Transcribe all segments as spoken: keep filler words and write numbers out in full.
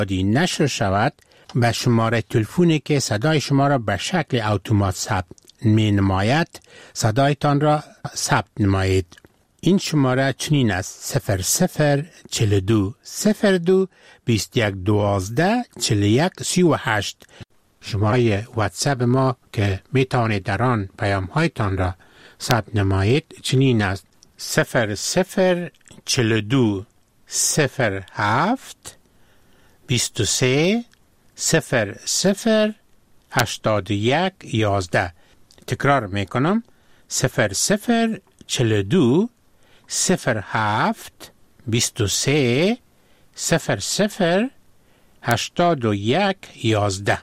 نشر شود به شماره تلفنی که صدای شما را به شکل اتومات ثبت می نماید صدایتان را ثبت نمایید. این شماره چنین است: صفر صفر چهل و دو صفر دو بیست و یک دوازده چهل و یک سی و هشت. شماره واتساپ ما که می توانید در آن پیام هایتان را ثبت نمایید چنین است: صفر صفر چهل و دو صفر هفت بیست و سه صفر صفر هشتاد و یک یازده. تکرار می کنم: صفر صفر چهل و دو صفر هفت بیست و سه صفر صفر هشتاد و یک یازده.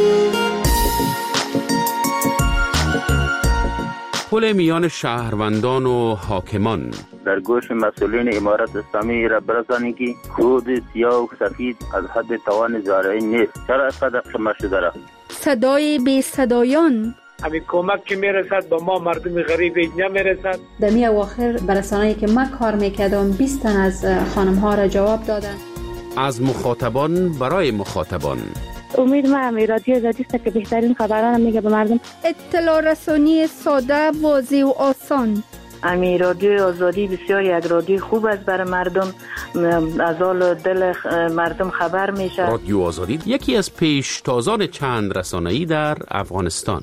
پل میان شهروندان و حاکمان. در گوش مسئولین امارت اسلامی را برسانید که کود سیاه و سفید از حد توان زارعی نیست. چرا اینقدر خاموش شده؟ صدای بی صدایان. همین کمک که میرسد به ما مردم غریب اینجا میرسد. در می اواخر برسانه‌ای که ما کار میکردم بیست تن از خانم ها را جواب دادن. از مخاطبان برای مخاطبان. امید ما همی رادیو زدیست که بهترین خبران میگه به مردم. اطلاع رسانی ساده، واضح و آسان. امی رادیو آزادی بسیار یک رادیو خوب است برای مردم، از حال دل مردم خبر میشه. رادیو آزادی یکی از پیشتازان چند رسانه‌ای در افغانستان.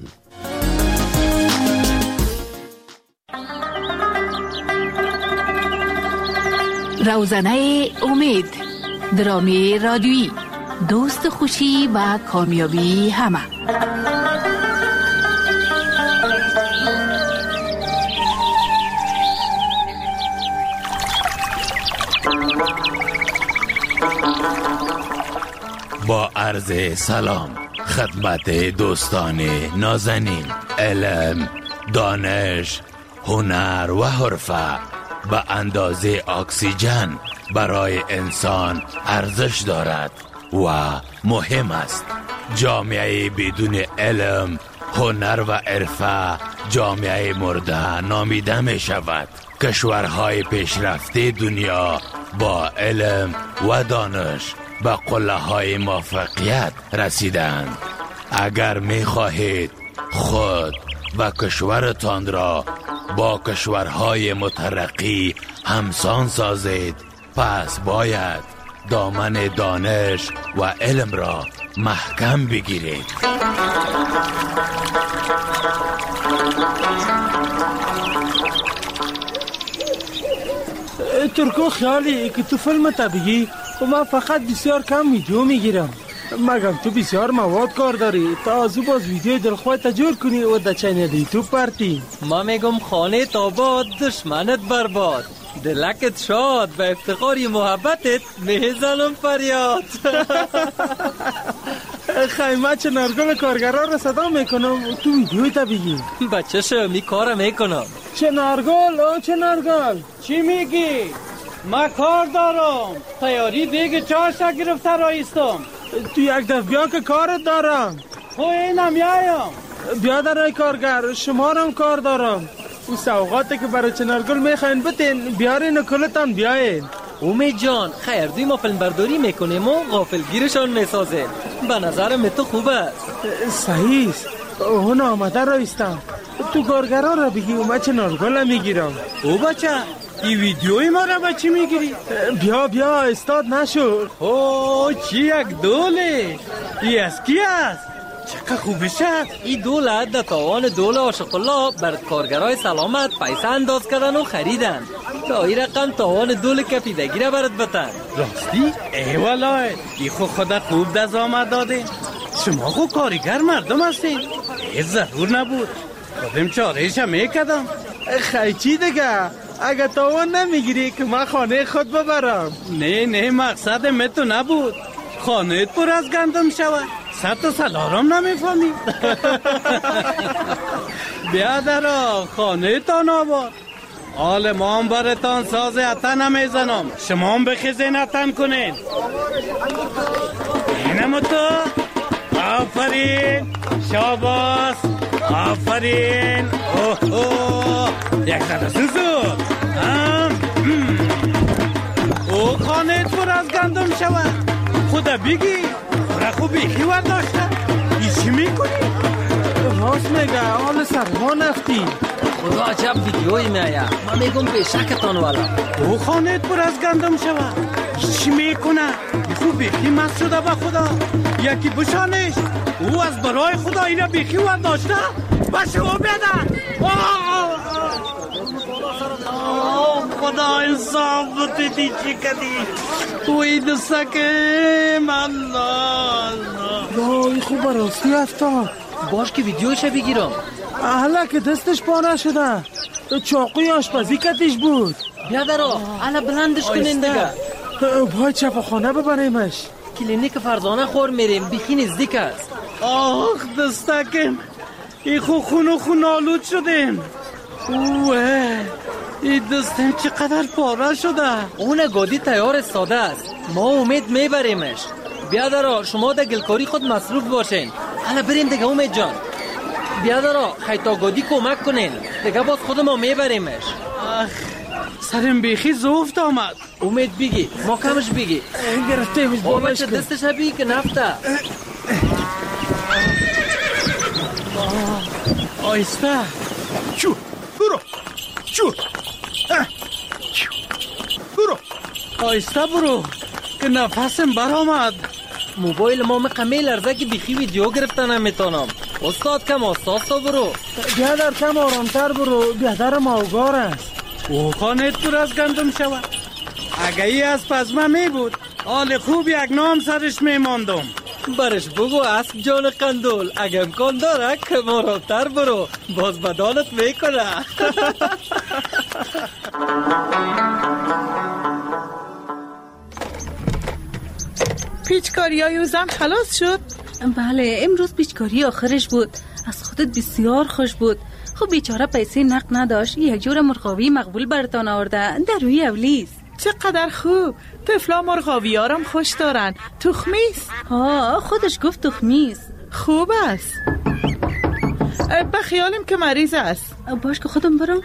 روزنه امید، درامی رادیویی، دوست خوشی و کامیابی همه. با عرض سلام خدمت دوستان نازنین. علم، دانش، هنر و حرفه به اندازه اکسیژن برای انسان ارزش دارد و مهم است. جامعه بدون علم، هنر و حرفه جامعه مرده نامیده می شود. کشورهای پیشرفته دنیا با علم و دانش به قله های موفقیت رسیدند. اگر می خواهید خود و کشورتان را با کشورهای مترقی همسان سازید، پس باید دامن دانش و علم را محکم بگیرید. ترکو خیالی که تو فیلم طبیعی و من فقط بسیار کم ویدیو میگیرم. مگم تو بسیار مواد کار داری تا از باز ویدیو دلخواه تجور کنی و در چینل یوتیوب پرتی. ما میگم خانه تاباد دشمنت برباد، دلکت شاد به افتخاری محبتت میزنم فریاد. خیمه چه نرگل کارگرها را صدا میکنم تو ویدیوی طبیعی. بچه شو می کار میکنم. چه نرگل او چه نرگل چی میگی؟ ما کار دارم، تیاری دیگه چاشا گرفته رایستم. تو یک دفعه بیا که کارت دارم. خو اینم یایم. بیا در کارگر، شما هم کار دارم. او سوغاتی که برای چنارگل میخواین بتین بیارین و کلتان بیاین. امید جان خیر دوی ما فیلم برداری میکنیم و غافلگیرشان میسازیم. به نظرم تو خوب است. صحیح است. اون آمده رایستم. تو کارگرها را بگی و من چنارگل هم میگیرم. او بچه این ویدیوی ما را بچه میگیری؟ بیا بیا استاد نشو. اوه چی یک دوله. ای از کی است؟ چقدر خوبی شد. این دولت در تاوان دول عاشق الله بر کارگرای سلامت پیسه انداز کردن و خریدن تا این رقم تاوان دول کفیدگی را برد بتن. راستی؟ ای والله ای خود خدا خوب دست آمد داده. شما خود کارگر مردم هستین. ای ضرور نبود خودم چارهش هم میکدم. خیچی دیگه اگه تاوان نمیگیری که من خانه خود ببرم. نه نه مقصد تو نبود خانه پر از گندم شود. ست و سلارم نمیفهمی. بیا درا خانه تان آباد. آل ما هم برتان ساز اتن نمیزنم، شما هم بخیزین اتن کنین. اینم تو. آفرین شاباس آفرین. اوه اوه یک زده سوزو. او خانه پر از گندم شود. خود ده بگی خوره خوب بیخی ورداشته ایچی میکنی؟ راست میگه حال سرما نفتی. خدا عجب ویدیوی میایه. من میگم پیشکتان والا او خانت پر از گندم شوه چی میکنه؟ خوب بیخی مست شده به خدا. یکی بشانش او از برای خدا اینا بیخی ورداشته باشه او بیدن. خدا انصاف بودی چی کدی توی دستکم الله وای خوب براستی افتاد. باش که ویدیوش بگیرم. احلا که دستش پاره شده چاقوی آشپزی کتش بود. بیا درا احلا بلندش کنین دیگه. باید شفاخانه ببریمش. کلینیک فرزانه خور میریم بیخی نزدیک است. آخ دستکم ای خو خون و خون آلود شدیم. اوه ای دستم چقدر پاره شده. اون گادی تیار استاده است. ما امید میبریمش. بیا درا شما در گلکاری خود مصروف باشین. حالا بریم دیگه امید جان. بیا درا خیتا گادی کمک کنین دیگه باز خود ما میبریمش. آخ سرم بیخی زفت آمد. امید بگی ما کمش بگی. گرفتیمش بابش کن. دستش بگی که نفته. آیسته چو برو چو برو آیسته برو که نفسم برآمد. موبایل ما مقمی لرزه که بیخی ویدیو گرفتن نمیتونم. استاد کم آساسا برو. بیادر کم آرامتر برو. بیادر ماوگار است. او خانت پر از گندم شود. اگه ای از پزمه می بود حال خوب یک نام سرش می ماندم. برش بگو اسب جان قندول اگه امکان داره که آرامتر برو باز بدانت میکنه. پیچکاری های اوزم خلاص شد؟ بله امروز پیچکاری آخرش بود. از خودت بسیار خوش بود. خب بیچاره پیسه نقد نداشت. یک جور مرغاوی مقبول برتان آورده در روی اولیس. چقدر خوب. طفلا مرغاوی ها رم خوش دارن. تخمیست؟ ها خودش گفت تخمیست. خوب است. به خیالم که مریض است. باش که خودم برم.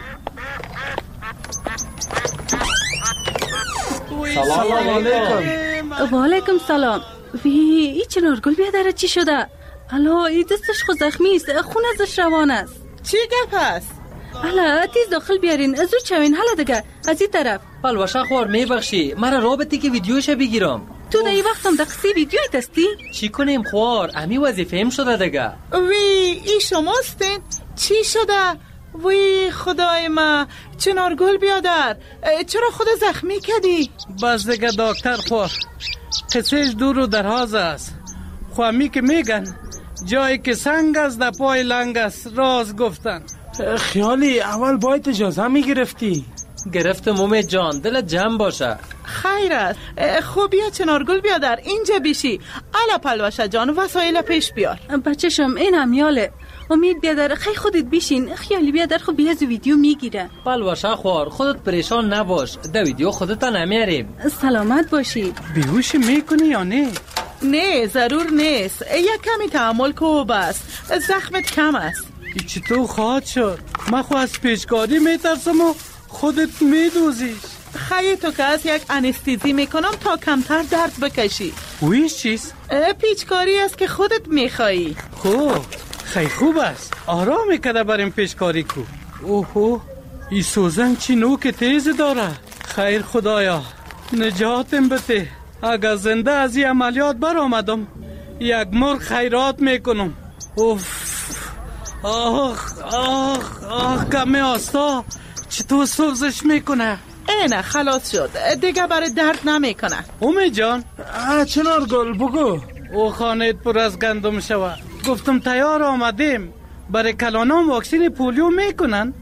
سلام علیکم. و علیکم سلام. وی ای چنارگل بیادره چی شده؟ الا ای دستش خود زخمی است. خون ازش روان است. چی گپ است؟ الا تیز داخل بیارین. زود شوین. حالا دیگه از این طرف. پلوشه خوار میبخشی مرا رابطی که ویدیوش بگیرم. تو در این وقتم دقیقی ویدیوی دستی؟ چی کنیم خوار امی وظیفه ام شده دیگه. وی ای شماستین؟ چی شده؟ وی خدای ما چنارگل بیادر چرا خود زخمی کردی؟ بس دیگه دکتر خوار قصهش دور و دراز است. خوامی که میگن جایی که سنگ است در پای لنگ است راز گفتن. خیالی اول باید اجازه میگرفتی. گرفتم امید جان دلت جمع باشه. خیر است. خوب بیا چنارگل بیادر اینجا بیشی. الا پلوشه جان وسایل پیش بیار. بچه شم این هم یاله. امید بیادر خیلی خودت بیشین. خیالی بیادر خب بیاز ویدیو میگیره. پلوشه خوار خودت پریشان نباش. در ویدیو خودت نمیاریم. سلامت باشی. بیهوش میکنی یا نه؟ نه ضرور نیست. یک کمی تحمل کو بس. زخمت کم است. ای چطور خواهد شد؟ من خو از پیچکاری میترسم و خودت میدوزیش. خیلی تو که از یک انستیزی میکنم تا کمتر درد بکشی. ویش چیست؟ پیچکاری است که خودت میخوایی. خوب خیلی خوب است. آرام کده بریم پیچکاری کو. اوهو ای سوزن چی نوک تیز داره. خیر خدایا نجاتم بده. اگر زنده از این عملیات بر آمدم یک مرغ خیرات میکنم. اوف آخ آخ آخ کمی آستا چطور سوزش میکنه؟ اینه خلاص شد دیگه برای درد نمیکنه. امید جان چنارگل بگو. او خانت پر از گندم شود. گفتم تیار آمدیم. برای کلانان واکسین پولیو میکنن.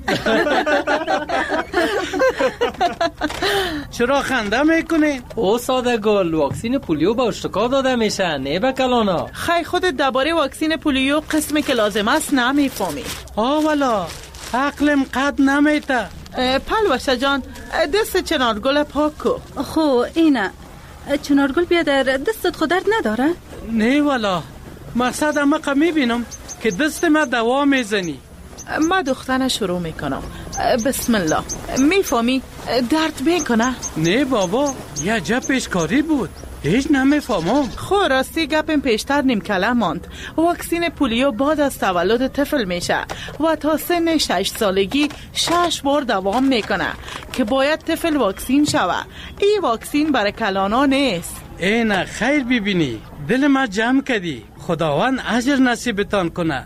چرا خنده میکنی؟ او ساده گل واکسین پولیو با اشتکا داده میشه نه به کلانا. خیلی خودت درباره واکسین پولیو قسمی که لازم است نمیفهمی. آه والا عقلم قد نمیته. پلوشه جان دست چنارگل پاک کو. خو اینه چنارگل بیادر دستت خود درد نداره؟ نه والا مقصد اما میبینم که دست ما دوا میزنی. ما دختنه شروع میکنم. بسم الله. میفهمی درد میکنه؟ نه بابا یه عجب پیشکاری بود. هیچ نمیفهمم. خو راستی گپم پیشتر نیم کلم ماند. واکسین پولیو بعد از تولد طفل میشه و تا سن شش سالگی شش بار دوام میکنه که باید طفل واکسین شوه. این واکسین برای کلانا نیست. اینا خیر ببینی، دل ما جمع کردی. خداوند اجر نصیبتان کنه.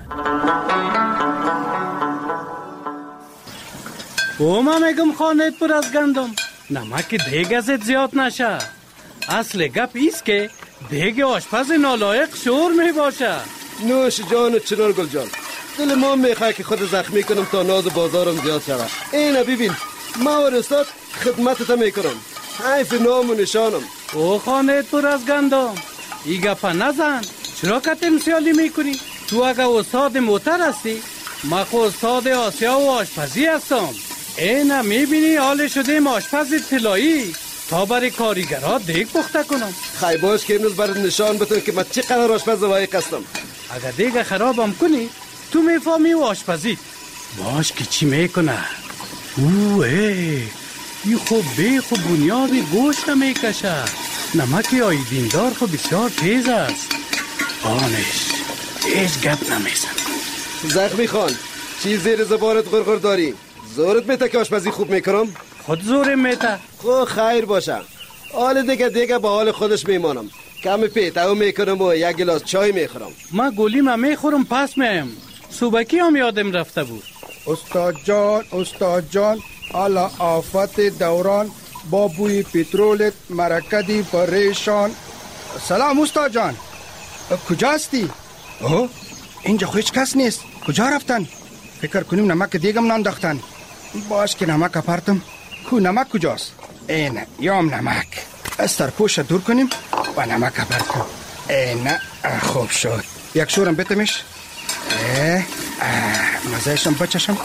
او ما میگم خانت پر از گندم، نمک دیگ ازت زیاد نشه. اصل گپ ایست که دیگ آشپز نالایق شور می باشه. نوش جان چنار گل جان، دل ما میخواه که خود زخمی کنم تا ناز بازارم زیاد شود. اینه ببین، ما و رستاد خدمتت میکنم، حیف نام و نشانم. او خانت پر از گندم، ای گپا نزن. چرا که تمثیلی میکنی؟ تو اگه استاد موتر هستی، ما خو استاد آسیا و آشپزی هستم. اینا میبینی حال شده آشپز طلایی تا برای کاریگرها دیگ پخته کنم. خیلی باش که امروز برای نشان بتون که من چقدر آشپز لایق هستم. اگه دیگ خرابم کنی تو میفهمی و آشپزی باش که چی میکنه. اوه ای این خوب بی خوب بنیادی گوشت میکشه. نمکی آیدیندار خوب بسیار تیز است. آنش هیچ گپ نمیزن. زخمی خان چی زیر زبارت غرغر داری؟ زورت میته که آشپزی خوب میکنم؟ خود زورم میته. خب خیر باشه، حال دیگه دیگه با حال خودش میمانم. کمی پیتاو میکنم و یک گلاس چای میخورم. ما گلیم میخورم پس میم. صوبکی هم یادم رفته بود. استاد جان استاد جان حالا آفت دوران با بوی پترولت مرکدی پریشان. سلام استاد جان، کجاستی؟ اوه اینجا هیچ کس نیست. کجا رفتن؟ فکر کنیم نمک دیگم نانداختن. باش که نمک اپرتم. کو نمک کجاست؟ اینه یام نمک. از سرپوش دور کنیم و نمک اپرتم. اینه خوب شد. یک شورم بتمش. اه مزهشم بچشم.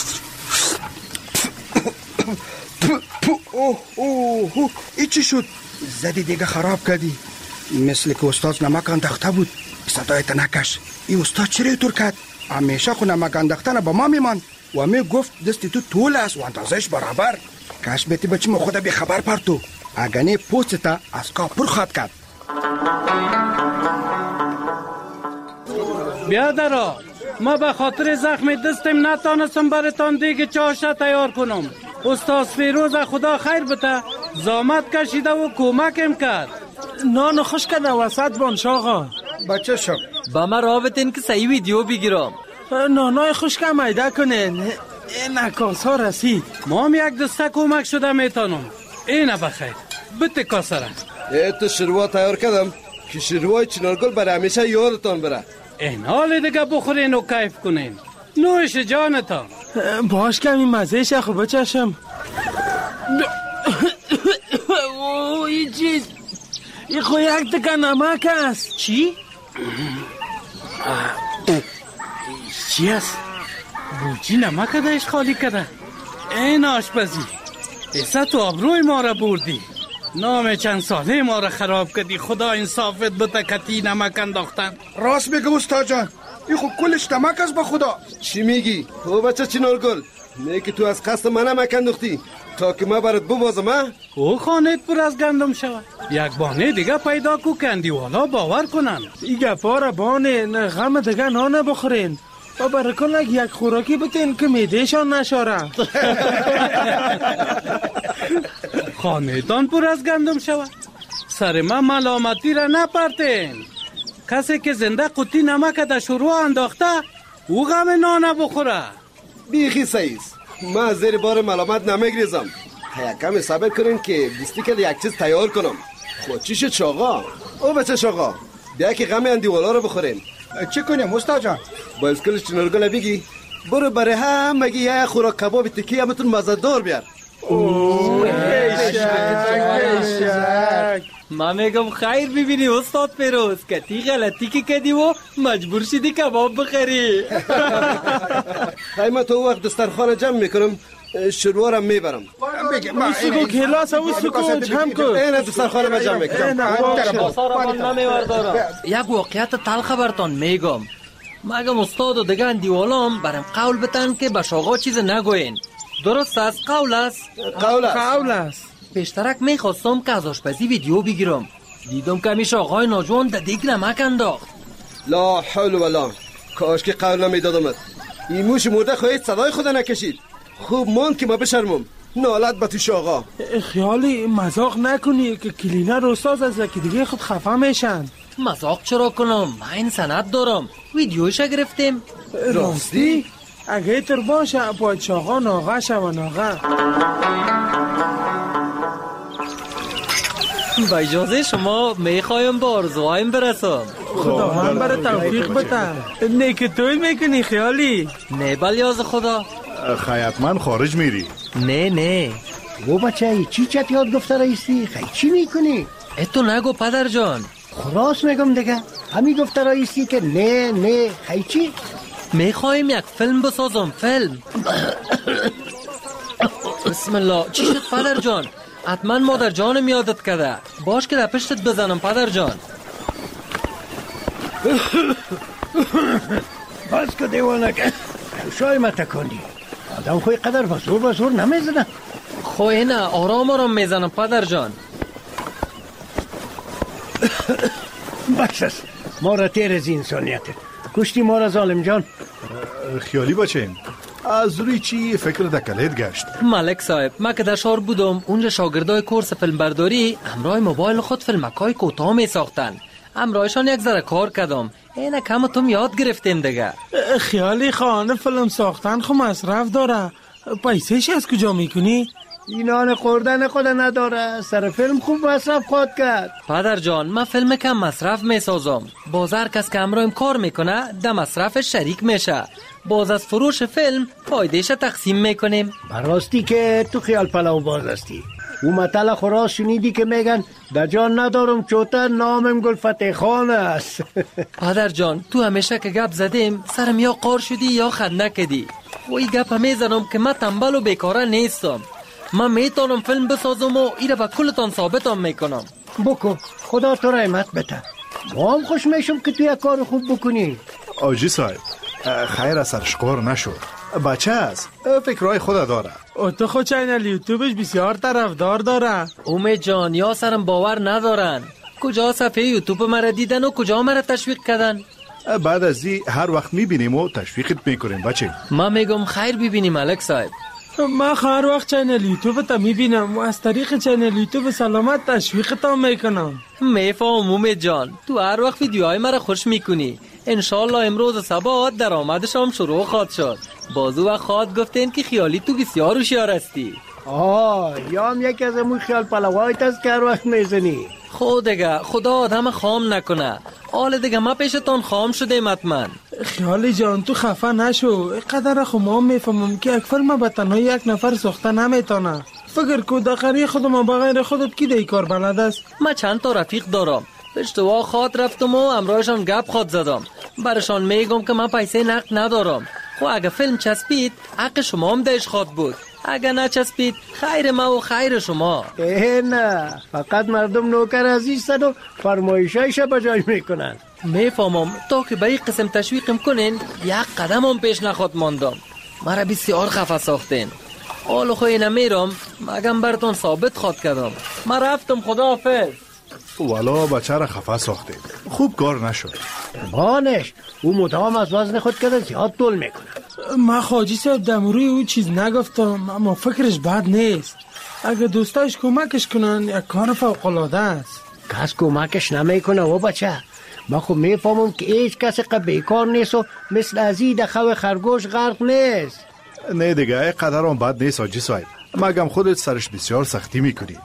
اوه اوه اوه ای چی شد؟ زدی دیگه خراب کردی. مثل که استاد نمک انداخته بود. صدایت نکش. ای استاد چرا اینطور کرد؟ همیشه خو نمک انداختن با ما میمان و می گفت دستی تو طول است و اندازش برابر. کاش بیتی بچی ما خود بی خبر پرتو. اگنی پوستا از کا پر خط کرد. بیادرا ما به خاطر زخم دستم نتانستم براتان دیگه چاشا تیار کنم. استاد فیروز خدا خیر بته زامت کشیده و کمکم کرد. نان خوش کنه وسط بانش آقا. بچه شم با ما رابطین که صحیح ویدیو بگیرم. نانای خوش که میده کنین. این عکاس ها رسید. ما هم یک دسته کمک شده میتانم. اینه بخیر بته کاسره. تو شروع تیار کردم که شروع چنارگل برای همیشه یادتان بره. این حال دیگه بخورین و کیف کنین. نوش جانتان. باش کمی مزهش خوب بچشم. این چیز این خو یک تکه نمک است. چی؟ چی است؟ بوچی نمک دایش خالی کرده. این آشپزی ایسا تو ابروی ما را بردی. نام چند ساله ما را خراب کردی. خدا انصافت بده کتی نمک انداختن. راست میگم استاد جان، این خود کلش نمک است. با خدا چی میگی؟ او بچه چنارگل نه که تو از قصد من نمک انداختی تا که ما برات ببازم. او خانت پر از گندم شود. یک بانه دیگه پیدا کو کندی والا باور کنن. این گپا را بانه نه غم دیگه نانه بخورین و برکن یک خوراکی بتین که میدهشان نشاره. خانهتان پر از گندم شود. سر ما ملامتی را نپرتین. کسی که زنده قطی نمک در شروع انداخته او غم نانه بخوره. بیخی سعیست، ما از زیر بار ملامت نمیگریزم. یک کمی صبر کنین که دیستی که یک چیز تیار کنم. خود چی شد شاقا؟ او بچه شاقا بیا که غم اندیوالا رو بخورین. چی کنیم استاد جان؟ با اسکلش چنارگل بگی برو برای هم مگی یه خوراک کباب تکی همتون مزدار بیار. اوه هشک. ما میگم خیر ببینی استاد فیروز که تی غلطی که کردی و مجبور شدی کباب بخری. خیلی ما تو وقت دسترخوان جمع میکنم شروع را میبرم. این سکو کلاس و سکو جمع کن. این دسترخوان ما جمع میکنم. یک واقعیت تلخ برتان میگم. مگم استاد و دیگه اندیوالام برم قول بتن که به شاقا چیز نگوین. درست است؟ قول است؟ قول است. قول است. پیشترک میخواستم که از آشپزی ویدیو بگیرم. دیدم که همیشه آقای ناجوان در دیگ نمک انداخت. لا حول ولا، کاش که قول نمیدادمت. این موش مرده خواهید صدای خدا نکشید. خوب ماند که ما بشرمم. نالت به توش آقا. خیالی مزاق نکنی که کلینر استاد از که دیگه خود خفه میشن. مزاق چرا کنم؟ من این سند دارم، ویدیوش گرفتیم. راستی؟ اگه تر باشه باید چاقا ناغه شو ناغه. با اجازه شما میخوایم با آرزوهایم برسم. خدا من برای توفیق بده. نه که توی میکنی خیالی؟ نه بلیاز خدا. خیاط من خارج میری؟ نه نه. او بچه چی چت یاد گفته رئیسی؟ خیلی چی میکنی؟ اتو نگو پدر جان. خلاص میگم دیگه. همی گفته رئیسی که نه نه خیلی چی؟ میخوایم یک فیلم بسازم. فیلم. بسم الله. چی شد پدر جان؟ حتما مادر جانم یادت کرده. باش که در پشتت بزنم پدر جان. باز که دیوانه که شای ما تکندی. آدم خوی قدر بزور بزور نمیزنه. خوی نه آرام آرام میزنم پدر جان. بس است ما را تیر از انسانیت کشتی ما را ظالم جان. خیالی بچیم از روی چی فکر دکلت گشت؟ ملک صاحب من که در شهر بودم اونجا شاگردای کورس فیلم برداری همراه موبایل خود فیلمکای کوتاه می ساختن. همراهشان یک ذره کار کردم. اینه کم توم یاد گرفتیم دیگه. خیالی خانه فیلم ساختن خو مصرف داره. پیسهش از کجا میکنی؟ اینان خوردن خود نداره. سر فیلم خوب مصرف خود کرد. پدر جان من فیلم کم مصرف میسازم. باز هر کس که همراهم کار میکنه در مصرف شریک میشه. باز از فروش فیلم فایدهش تقسیم میکنیم. براستی که تو خیال پلو باز هستی. او مطلع خوراس شنیدی که میگن در جان ندارم چوتر نامم گل فتح خان است. پدر جان تو همیشه که گپ زدیم سرم یا قار شدی یا خنده کدی. و این گپ میزنم که من تنبل و بیکاره نیستم. من میتونم فیلم بسازم و ایره با کلتان ثابتم میکنم. بکو خدا تو رحمت بده. ما هم خوش میشم که تو یک کار خوب بکنی. آجی صاحب خیر از سرشقار نشو. بچه است فکرهای خود داره. او تو خود چینل یوتیوبش بسیار طرفدار داره. امید جان یا سرم باور ندارن. کجا صفحه یوتیوب مرا دیدن و کجا مرا تشویق کردن؟ بعد از دی هر وقت میبینیم و تشویقت میکنیم بچه. ما میگم خیر ببینیم ملک صاحب. من هر وقت چینل یوتیوب تا میبینم و از طریق چینل یوتیوب سلامت تشویق تا میکنم. میفهم امید جان تو هر وقت ویدیوهای مرا خوش میکنی. انشالله امروز صبح درآمدش هم شروع خواهد شد. بازو و خواد گفتین که خیالی تو بسیار هوشیار هستی. آه یا هم یکی از امون خیال پلوایت است که هر وقت میزنی. خود دیگه خدا آدم خام نکنه. حال دیگه ما پیشتان خام شدیم حتما. خیالی جان تو خفه نشو. قدر خو ما میفهمم که یک فیلم به تنها یک نفر ساخته نمیتونه. فکر کو داخلی خودم بغیر خودت کی دی کار بلد است؟ من چند تا رفیق دارم. اشتباه خواد رفتم و همراهشان گپ خواد زدم. برشان میگم که من پیسه نقد ندارم. خب اگه فیلم چسبید حق شما هم دهش خواد بود. اگه نچسبید خیر ما و خیر شما. اه نه فقط مردم نوکر عزیزن و فرمایشایش بجای میکنن. میفهمم تا که به این قسم تشویقم کنین یک قدم هم پیش نخواد ماندم. مرا بسیار خفه ساختین. حالا خوی نمیرم مگم براتون ثابت خواد کردم. من رفتم خداحافظ. والا بچه را خفه ساخته خوب کار نشد. بانش او مدام از وزن خود کرده زیاد طول میکنه. من خواجی صاحب دمروی او چیز نگفتم اما فکرش بد نیست. اگه دوستایش کمکش کنن یک کار فوق‌العاده است. کس کمکش نمیکنه و بچه. من خود میفهمم که هیچ کسی که بیکار نیست و مثل ازی دخواه خرگوش غرق نیست. نه دیگه قدر هم بد نیست آجی صاحب. مگم خودت سرش بسیار سختی میکنی.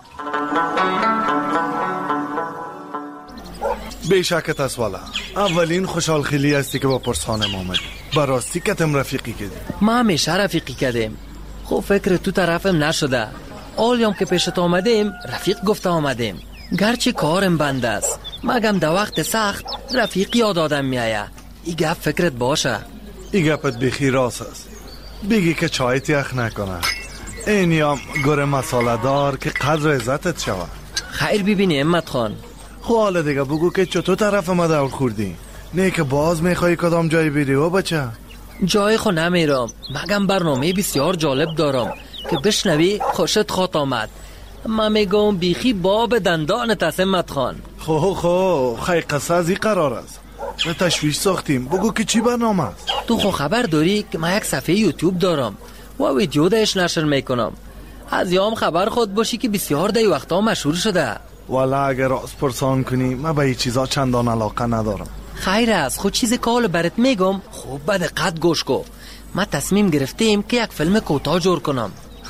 بیشکت است والا. اولین خوشحال خیلی هستی که با پرسخانم آمدی. براستی کتم رفیقی کردی. ما همیشه رفیقی کردیم. خب فکر تو طرفم نشده. آلیام که پیشت آمدیم رفیق گفته آمدیم. گرچه کارم بند است مگم در وقت سخت رفیق یاد آدم میایه. ای گپ فکرت باشه. ای گپت بخی راست است. بگی که چایت یخ نکنه. اینیام گره مساله دار که قدر عزتت شود. خیر ببینی امت خان. خب حالا دیگه بگو که چطور طرف ما دور خوردی. نه که باز میخوایی کدام جای بری و بچه؟ جای خو نمیرم مگم برنامه بسیار جالب دارم که بشنوی خوشت خواد آمد. من میگم بیخی باب دندان تسمت خان. خو خو خی قصه از این قرار است. به تشویش ساختیم. بگو که چی برنامه است؟ تو خو خبر داری که من یک صفحه یوتیوب دارم و ویدیو داش نشر میکنم. از یام خبر خود باشی که بسیار دی وقتا مشهور شده. والا اگر راست پرسان کنی من به این چیزا چندان علاقه ندارم. خیر است، خود چیز کال برات میگم. خوب به دقت گوش کو. ما تصمیم گرفتیم که یک فیلم کوتاه جور کنم.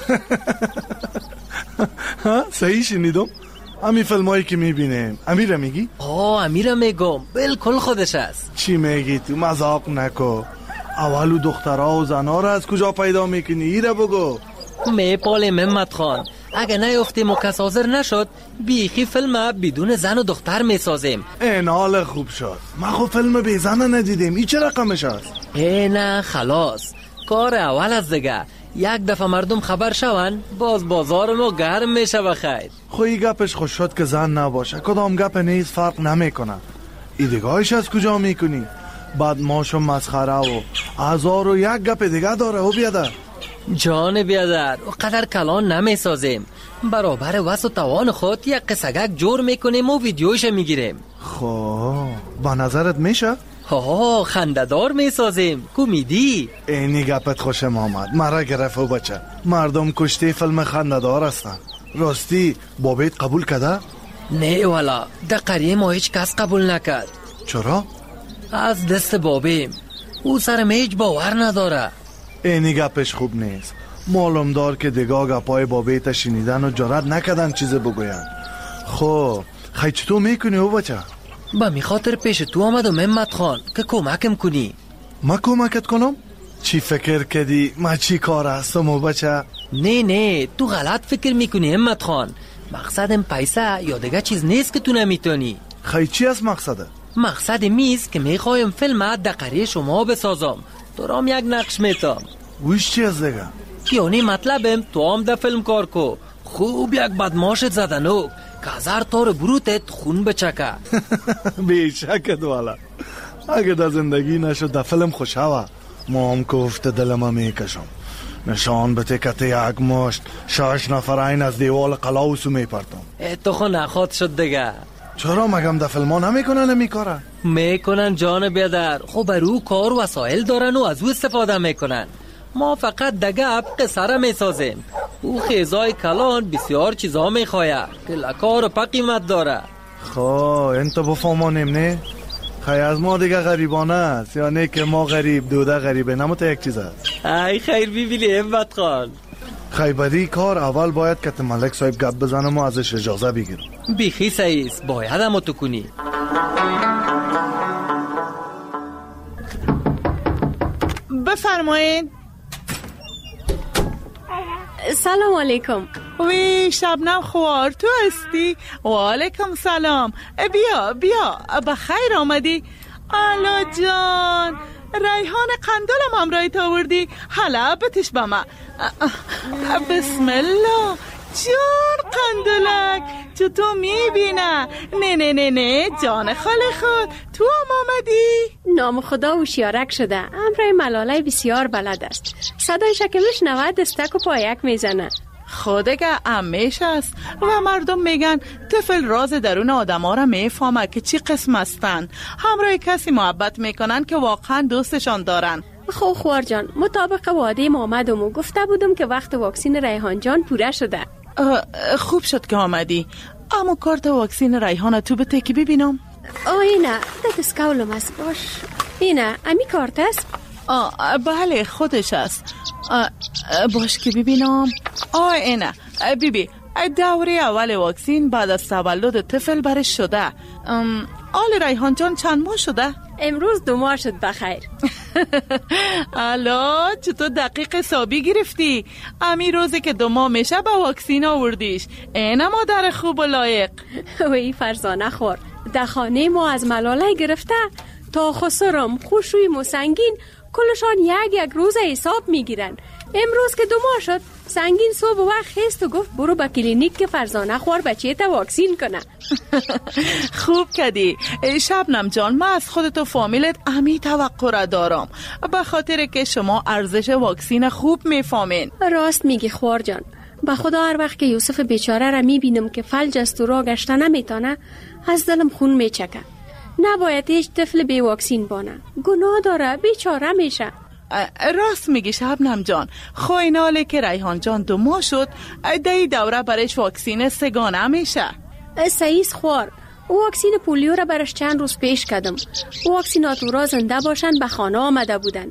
ها صحیح شنیدم. امی فیلمایی که میبینیم امیر میگی؟ آه امیر میگم، بالکل خودش است. چی میگی تو؟ مذاق نکو. اولو دخترها و زنها را از کجا پیدا میکنی؟ ایره بگو. میپاله محمد خان، اگه نیفتیم و کس حاضر نشد بیخی فیلم بدون زن و دختر میسازیم. این حال خوب شد. ما خب فیلم بی زن ندیدیم. این چه رقمش است؟ ای نه خلاص، کار اول از دیگه. یک دفعه مردم خبر شون باز بازار ما گرم میشه. بخیر خوی گپش خوش شد که زن نباشه. کدام گپ نیز فرق نمیکنه. ایدگاهش از کجا میکنی؟ بعد ماشو مسخره و هزار و یک گپ دیگه داره. او بیادر جان بیادر، و قدر کلان نمیسازیم. برابر وس و توان خود یک قصگک جور میکنیم و ویدیوش میگیریم. خب با نظرت میشه؟ ها خنددار میسازیم. کمیدی اینی گپت خوشم آمد. مرا گرفت و بچه. مردم کشتی فیلم خنددار هستن. راستی بابیت قبول کده؟ نه والا، در قریه ما هیچ کس قبول نکرد. چرا؟ از دست بابیم. او سرم هیچ باور نداره. اینی گپش خوب نیست. معلوم دار که دیگاه گپای بابیت شنیدن و جرات نکدن چیز بگوین. خب خیلی چطور میکنی او بچه؟ با می خاطر پیش تو آمد و محمد خان که کمکم کنی. ما کمکت کنم؟ چی فکر کردی؟ ما چی کار هستم و بچه؟ نه نه تو غلط فکر میکنی محمد خان. مقصدم پیسه یا دیگه چیز نیست که تو نمیتونی. خیلی چی است مقصده؟ مقصد میست که میخوایم فیلم در قریه شما بسازم. دارم یک نقش میتم. ویش چی از دیگه؟ یعنی مطلبم تو هم در فیلم کار کو. خوب یک بدماشت زدنو که هزار طور بروتت خون بچکه. بیشکت والا. اگه در زندگی نشد در فیلم خوشحوه ما هم کفت دلما میکشم. نشان به تکت یک مشت شش نفر این از دیوال قلاوسو میپرتم. تو خو نخواد شد دیگه. چرا مگم در فیلم ها نمیکنن نمیکارن؟ میکنن جان بیادر. خب برو کار وسایل دارن و از او استفاده میکنن. ما فقط دگب قصره میسازیم. او خیزای کلان بسیار چیزا میخواه که لکار و پا قیمت داره. خواه انتو بفهمانیم نه؟ خیلی از ما دیگه غریبانه است یا نه که ما غریب دوده غریبه نموتا یک چیز است. ای خیر بیبیلی همت خان. خیبری کار اول باید که ملک صاحب گپ بزنم و ازش اجازه بگیرم. بیخی سعیست باید همو تو کنی. بفرمایید. سلام علیکم. وی شبنم خوار تو هستی؟ و علیکم سلام. بیا بیا بخیر آمدی. الا جان ریحان قندلم همراهی تاوردی. حالا بتش با ما. بسم الله جان قندلک چطور میبینه؟ نه نه نه نه جان خاله خود تو هم آمدی؟ نام خدا هوشیارک شده. امرای ملاله بسیار بلد است. صدای شکلش نود دستک و پایک میزنه. خودگه امیش است و مردم میگن طفل راز درون آدم ها را میفهمه که چی قسم هستن. همراه کسی محبت میکنن که واقعا دوستشان دارن. خب خوار جان مطابق وعده آمدم و گفته بودم که وقت واکسین ریحان جان پوره شده. خوب شد که آمدی. اما کارت واکسین ریحان تو بته که ببینم. آه اینه ده دسکولم است. باش اینه امی کارت است. آه بله خودش است. باش که ببینم. آه اینه بیبی دوره اول واکسین بعد از تولد طفل برش شده. آل ریحان جان چند ماه شده؟ امروز دو ماه شد بخیر. الا چطور دقیق حسابی گرفتی؟ امی روزی که دو ماه میشه با واکسین آوردیش. اینه مادر خوب و لایق. وی فرزانه خور در خانه ما از ملاله گرفته تا خسرم خوشوی و سنگین کلشان یک یک روز حساب میگیرن. امروز که دو ماه شد سنگین صبح وقت خیست و گفت برو با کلینیک که فرزانه خوار بچه تا واکسین کنه. خوب کردی شبنم جان. من از خودت و فامیلت امی توقع را دارم به خاطر که شما ارزش واکسین خوب میفهمین. راست میگی خوار جان. به خدا هر وقت که یوسف بیچاره را میبینم که فلج است و راه گشته نمیتانه از دلم خون میچکه. نباید هیچ طفل بی واکسین بانه، گناه داره، بیچاره میشه. راست میگی شبنم جان. خویناله که ریحان جان دو ماه شد دی دوره برش واکسین سگانه میشه. سعیس خوار واکسین پولیو را برش چند روز پیش کردم. واکسیناتورا زنده باشن به خانه آمده بودن.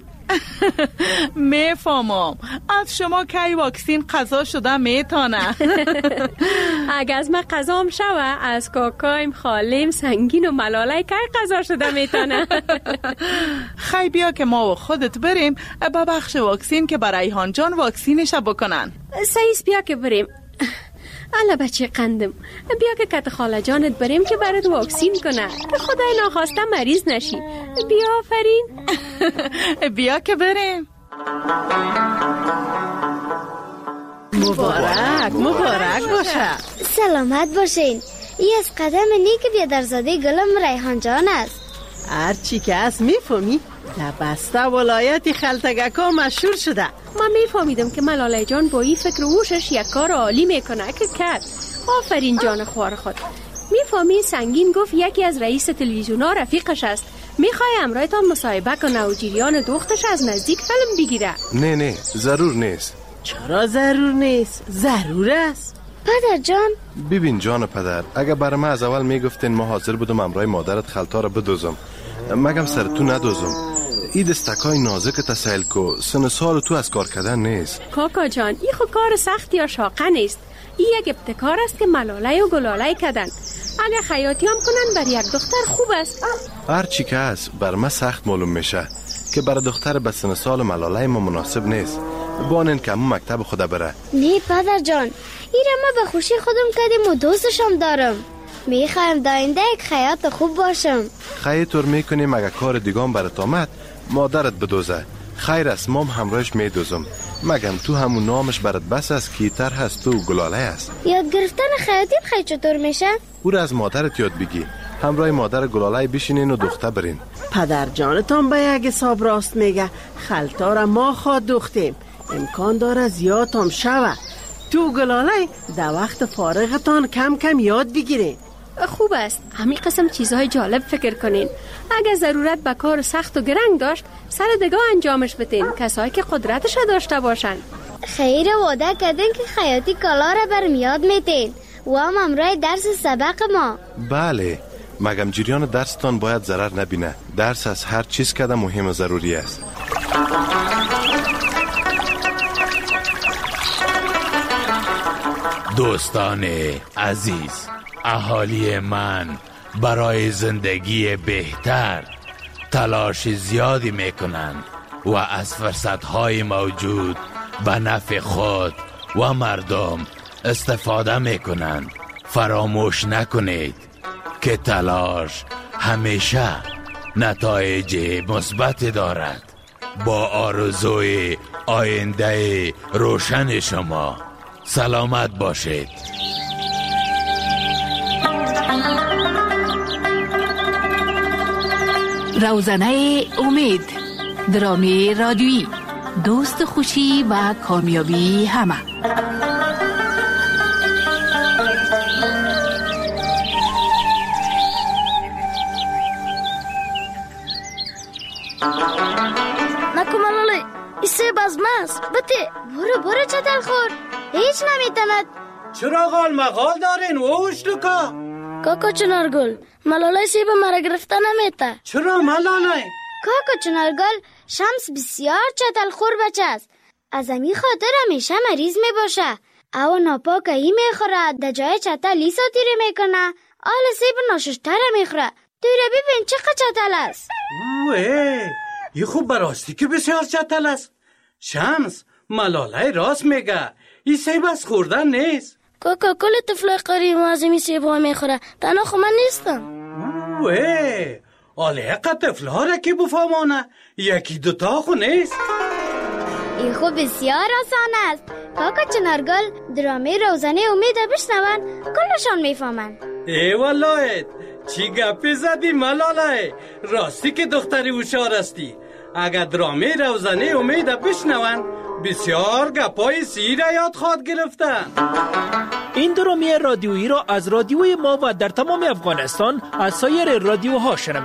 میفهمم از شما که واکسین قضا شده میتانه. اگه از من قضام شوه از کاکایم خالیم سنگین و ملاله که قضا شده میتانه. خی بیا که ما و خودت بریم به بخش واکسین که برای ریحان جان واکسینش بکنن. سعیس بیا که بریم. الا بچه قندم، بیا که کت خاله جانت بریم که برات واکسین کنه که خدای ناخواسته مریض نشی. بیا آفرین. بیا که بریم. مبارک مبارک باشه. سلامت باشین. ای از قدم نیک بیادرزاده گلم ریحان جان است. هر چی که از میفهمی در بسته ولایت خلتگکا مشهور شده. من میفهمیدم که ملاله جان با این فکر ووشش یک کار عالی میکنه که کرد. آفرین جان خوار خود. میفهمی سنگین گفت یکی از رئیس تلویزیونا رفیقش است، میخوای امرایتان مصاحبه کنه و جریان دختش از نزدیک فیلم بگیره. نه نه ضرور نیست. چرا ضرور نیست؟ ضرور است. پدر جان ببین جان پدر، اگه برای من از اول میگفتین ما حاضر بودم امرای مادرت خلطا را بدوزم، مگم سر تو ندوزم. این دستکای نازک تسهیل کو، سن سال تو از کار کردن نیست. کاکا جان این خود کار سخت یا شاقه نیست. این یک ابتکار است که ملاله و گلاله کردن. اگه خیاطی هم کنن بر یک دختر خوب است. هر چی که است بر من سخت معلوم میشه که برای دختر به سن سال ملاله ما مناسب نیست. بانن که همون مکتب خدا بره. نه پدر جان، ایره ما به خوشی خودم کردیم و دوستشم دارم. میخوایم داینده یک خیاط خوب باشم. خیلی طور میکنیم اگه کار دیگام برات آمد مادرت بدوزه. خیر است مام همراهش میدوزم، مگم تو همون نامش برات بس است که تر هست و گلاله است. یاد گرفتن خیاطی خیلی چطور میشه؟ او را از مادرت یاد بگی، همراه مادر گلاله بشینین و دختر برین. پدر جانتان به یک حساب راست میگه. خلطا را ما خواد دوختیم، امکان داره زیادم شوه. تو گلاله در وقت فارغتان کم کم یاد بگیرین. خوب است همین قسم چیزهای جالب فکر کنین. اگر ضرورت به کار سخت و گرنگ داشت سر دگاه انجامش بدین، کسایی که قدرتش داشته باشن. خیر وعده کردین که خیاطی کالا را برم یاد میتین و هم امرای درس سبق ما. بله، مگم جریان درستان باید ضرر نبینه. درس از هر چیز کده مهم و ضروری است. دوستان عزیز، اهالی من برای زندگی بهتر تلاش زیادی میکنند و از فرصتهای موجود به نفع خود و مردم استفاده میکنند. فراموش نکنید که تلاش همیشه نتایج مثبت دارد. با آرزوی آینده روشن شما سلامت باشید. روزنه امید، درامی رادیویی، دوست خوشی و کامیابی همه. نکو ملاله ایسه بازماست بته. برو برو چطل خور، هیچ نمیتند. چرا غال مغال دارین ووش لکا؟ کاکا چنارگل ملاله سیب مرا گرفته نمیته. چرا ملاله؟ کاکا چنارگل شمس بسیار چطل خور بچه است. از امی خاطر همیشه مریض می باشه. او ناپاکه ای میخوره، در جای چطل لیسا تیره میکنه. آل سیب ناششتره میخوره. توی ببین چقدر چطل است. اوه یه خوب براستی که بسیار چطل است. شمس ملاله راست میگه، این سیب از خوردن نیست. کاکا کل طفل قریب مازمی سیب ها میخوره، تنها خو من نیستم. اوه آله اقا طفل ها را که بفهمانه، یکی دوتا خو نیست. این خو بسیار آسان است. کاکا چنارگل درامه روزنه امید بشنون کلشان میفهمن. ای والله چی گپی زدی ملاله، راستی که دختری هوشیار استی. اگر درامه روزنه امید بشنون بسیار گپای سیر یاد خواد گرفتن. این درامی رادیویی را از رادیوی ما و در تمام افغانستان از سایر رادیوها شنوید.